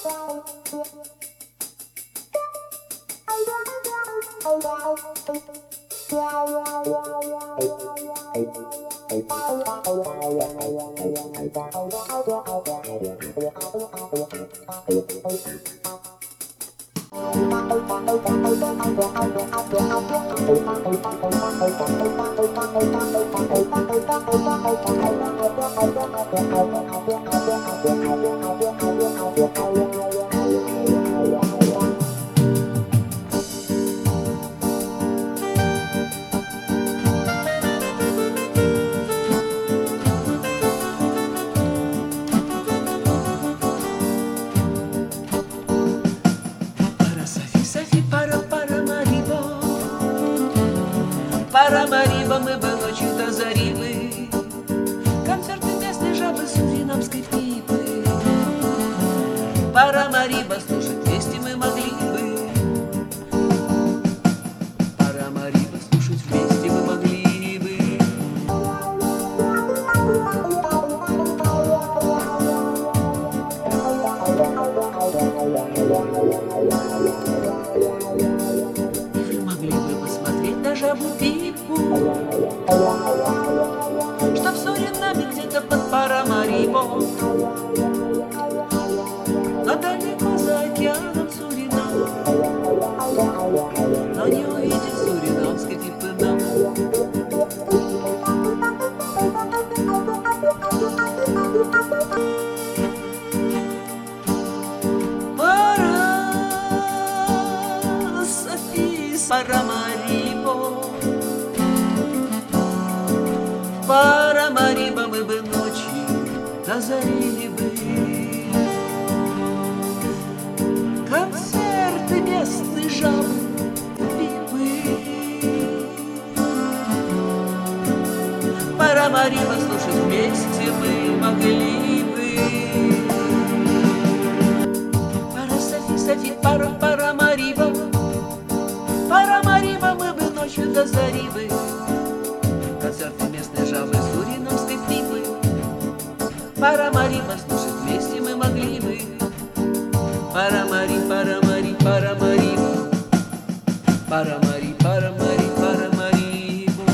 Парамариба, мы бы ночью до зари бы. Концерты местной жабы суринамской пипы. Парамариба, слушать вместе мы могли бы. Парамариба, слушать вместе мы могли бы. Вы могли бы посмотреть на жабу Пипу, что в Суринаме где-то под Парамарибом, но далеко за океаном Суринам, но не увидит суринамской Пипы нам. Парамарибо, Парамариба, мы бы ночью дозарили бы. Концерты местной жабы Пипы. Парамариба, слушать вместе мы могли бы. Пара, Софи, Софи, пара, Парамариба. Парамариба, мы бы ночью до зари бы. Концерты местной жабы суринамской Пипы. Парамариба, слушать вместе мы могли бы. Парамари, Парамари, Парамариба. Парамари, Парамари, Парамарибу.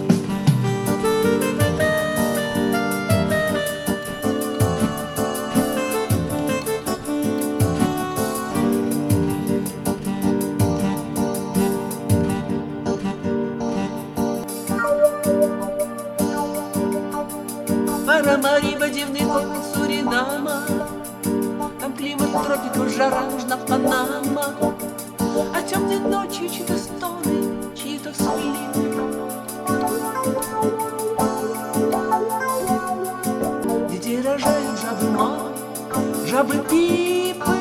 Парамариба, дивный город Суринама. Там климат тропиков, жара, нужна Панама. А темной ночью чьи-то стоны, чьи-то всхлипы. Детей рожают жабы мам, жабы Пипы.